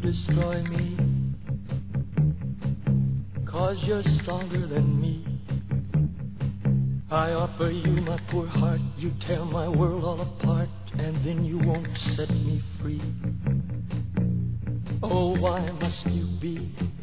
destroy me, 'cause you're stronger than me. I offer you my poor heart, you tear my world all apart, and then you won't set me free. Oh, why must you be